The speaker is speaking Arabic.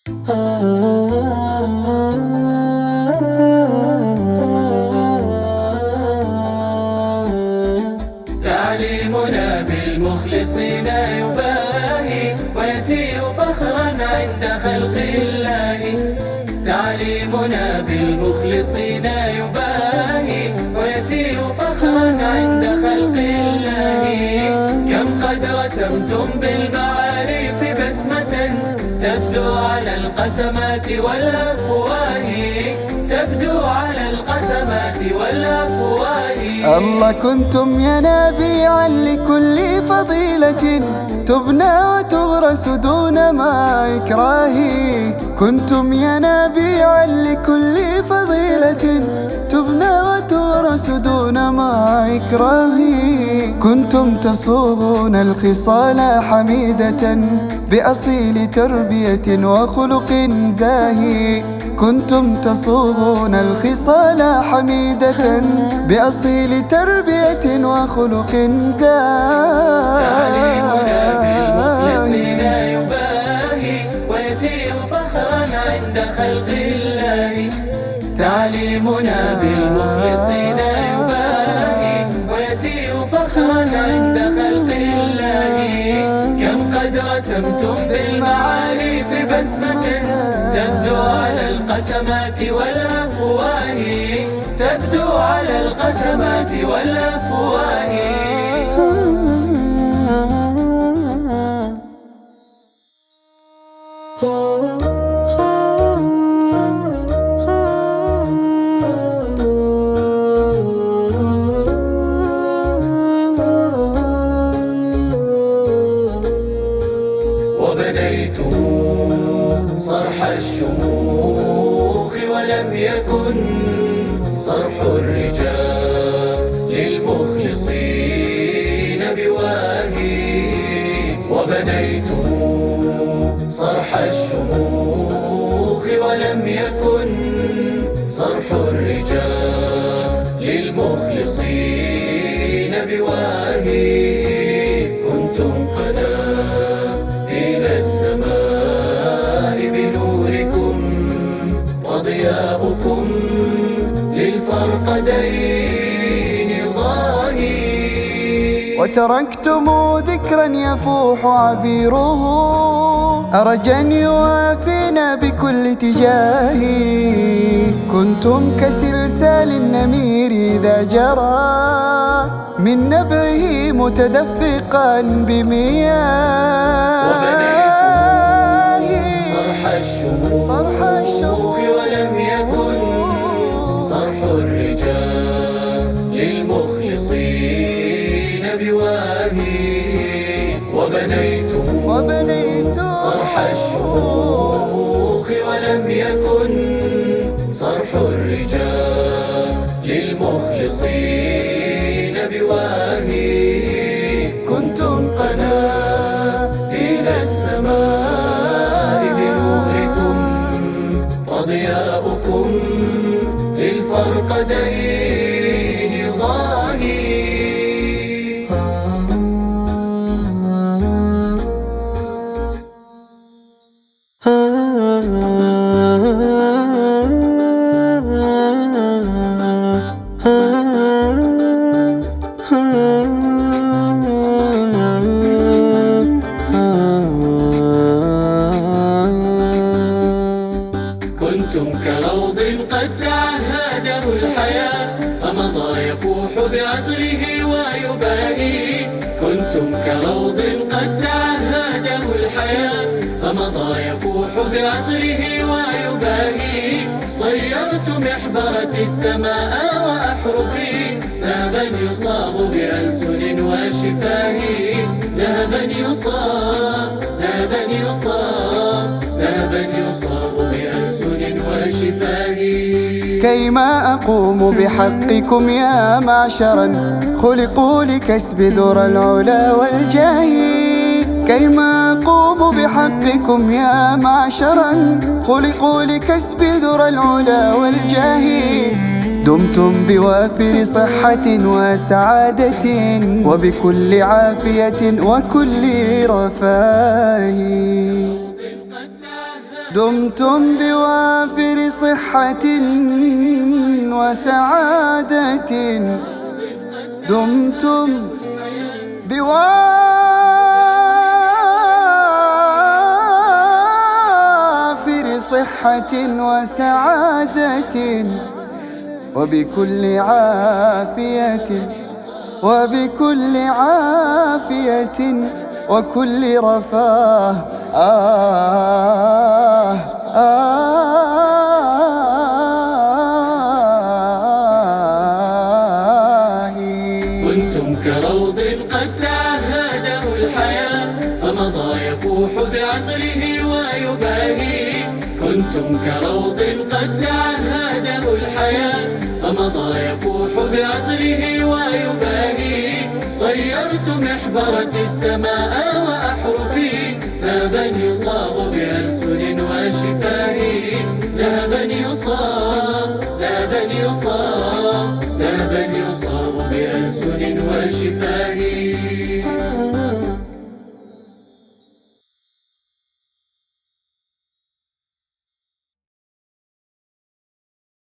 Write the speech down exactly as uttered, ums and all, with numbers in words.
تعليمنا بالمخلصين يباهي ويأتي فخرا عند خلق الله. تعليمنا بالمخلصين يباهي ويأتي فخرا عند خلق الله. كم قد رسمتم بالمعارف بسمة تبدو على القسمات والأفواه، تبدو على القسمات والأفواه. الله كنتم ينابيعا لكل فضيلة تبنى وتغرس دون ما إكراه. كنتم ينابيعا لكل فضيلة تبنى وتغرس دون ما إكراه. كنتم تصوغون الخصال حميدة بأصيل تربية وخلق زاهي. كنتم تصوغون الخصال حميدة بأصيل تربية وخلق زاهي. تعليمنا بالمخلصين يباهي ويأتي فخرا عند خلق الله. تعليمنا بالمخلصين يباهي ويأتي فخرا عند خلق الله. كم قد رسمتم بالمعارف بسمة تبدو على القسمات والأفواه، تبدو على القسمات والأفواه. وبنيتم صرح الشموخ ولم يكن صرح الرجال للمخلصين بواهي. وبنيتم صرح الشموخ ولم يكن صرح الرجال للمخلصين بواهي. كنتم قناديل السماء بنوركم وضياؤكم للفرقدين ضاهي. وتركتم ذكرا يفوح عبيره أرجا يوافينا بكل تجاه. كنتم كسلسال النمير إذا جرى من نبعه متدفقا بمياه. وبنيتم صرح الشموخ ولم يكن صرح الرجال للمخلصين بواهي. وبنيتم صرح الشموخ ولم يكن صرح الرجال للمخلصين بواهي. كنتم قناديل السماء بنوركم وضياؤكم للفرقدين ضاهي. كنتم كروض قد تعهده الحياة فمضى يفوح بعطره ويباهي. كنتم كروض قد تعهده الحياة فمضى يفوح بعطره ويباهي. صيرت محبرة السماء وأحرفي ذهبا يصاب بألسن وشفاه. ذهبا يصاب ذهبا يصاب ذهبا يصاب بألسن وشفاه. كيما أقوم بحقكم يا معشرا خلقوا لكسب ذرى العلا والجاه. كيما أقوم بحقكم يا معشرا خلقوا لكسب ذرى العلا والجاه. دمتم بوافر صحة وسعادة وبكل عافية وكل رفاه. دمتم بوافر صحة وسعادة، دمتم بوافر صحة وسعادة، وبكل عافية وبكل عافية وكل رفاه. آه آه كنتم كروض قد تعهده الحياة، فمضى يفوح بعطره ويباهي. كنتم كروض قد تعهده الحياة، فمضى يفوح بعطره ويباهي. صيرت محبرة السماء وأحرفي، ذهبا يصاب بألسن وشفاه. ذهبا يصاب ذهبا يصاب ذهبا يصاب بألسن وشفاه.